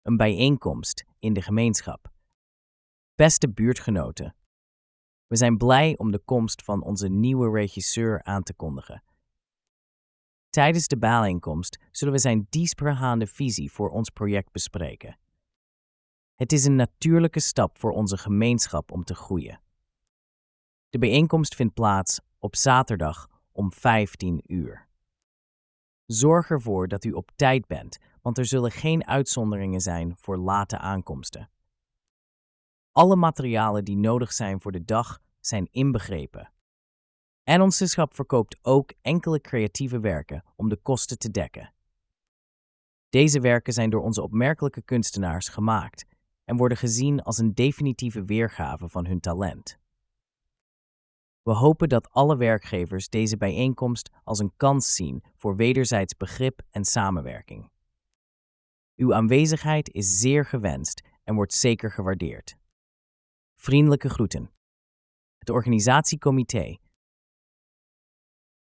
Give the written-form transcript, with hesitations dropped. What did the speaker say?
een bijeenkomst in de gemeenschap. Beste buurtgenoten, we zijn blij om de komst van onze nieuwe regisseur aan te kondigen. Tijdens de bijeenkomst zullen we zijn diepgaande visie voor ons project bespreken. Het is een natuurlijke stap voor onze gemeenschap om te groeien. De bijeenkomst vindt plaats op zaterdag om 15 uur. Zorg ervoor dat u op tijd bent, want er zullen geen uitzonderingen zijn voor late aankomsten. Alle materialen die nodig zijn voor de dag zijn inbegrepen. En ons gezelschap verkoopt ook enkele creatieve werken om de kosten te dekken. Deze werken zijn door onze opmerkelijke kunstenaars gemaakt en worden gezien als een definitieve weergave van hun talent. We hopen dat alle werkgevers deze bijeenkomst als een kans zien voor wederzijds begrip en samenwerking. Uw aanwezigheid is zeer gewenst en wordt zeker gewaardeerd. Vriendelijke groeten. Het organisatiecomité